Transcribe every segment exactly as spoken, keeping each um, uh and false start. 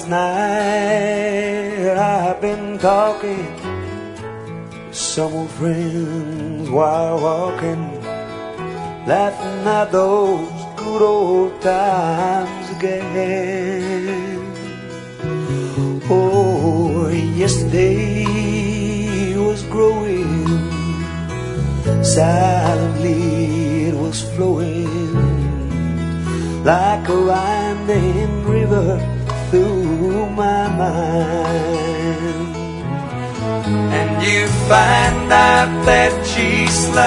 Last night I've been talking to some old friends while walking, laughing at those good old times again. Oh, yesterday was growing, silently it was flowing like a winding river through my mind. And you find out that she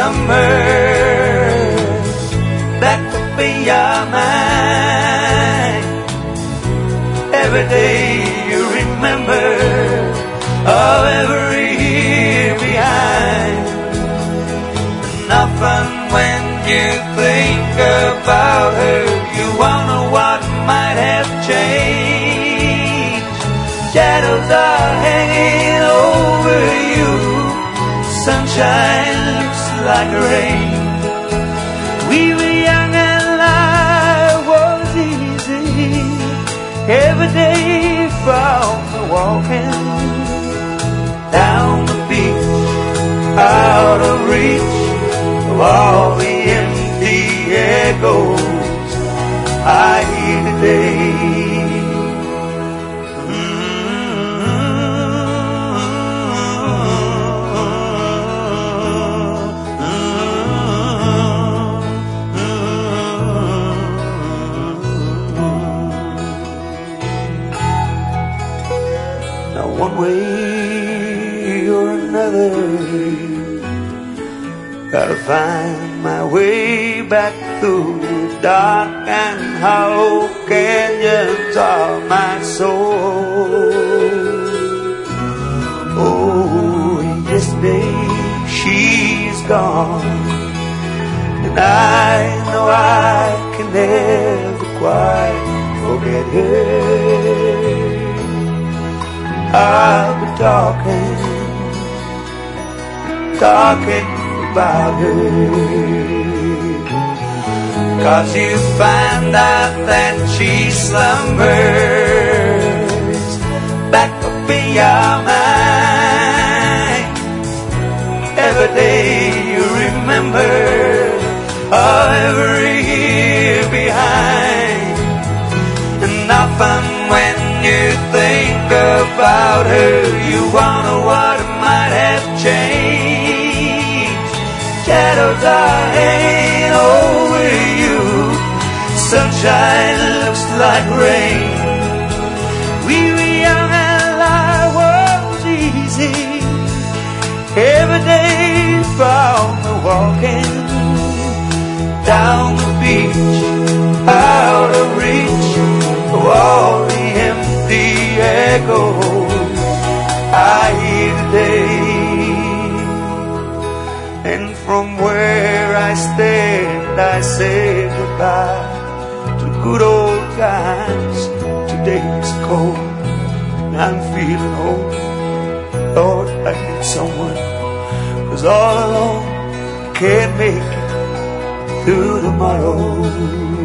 slumbers, that could be your mind. Every day you remember, oh, every year behind. And often when you think about her, you wonder what might have changed. Shadows are hanging over you, sunshine looks like rain. We were young and life was easy, every day from the walking down the beach, out of reach of all the empty echoes I hear today. Now one way or another, gotta find my way back through the dark and hollow canyons of my soul. Oh, yesterday she's gone, and I know I can never quite forget her. I'll be talking, talking about her, 'cause you find out that she slumbers back up in your mind. Every day you remember, oh, every year behind. And often when you think about her, you wonder what might have changed. Shadows are hanging over you, sunshine looks like rain. We were young and life was easy, every day from the walking down the beach, out of reach of all the empty echoes I hear today. And from where I stand, I say goodbye to good old times. Today's cold, and I'm feeling old. Lord, I need someone, 'cause all alone can't make it through tomorrow.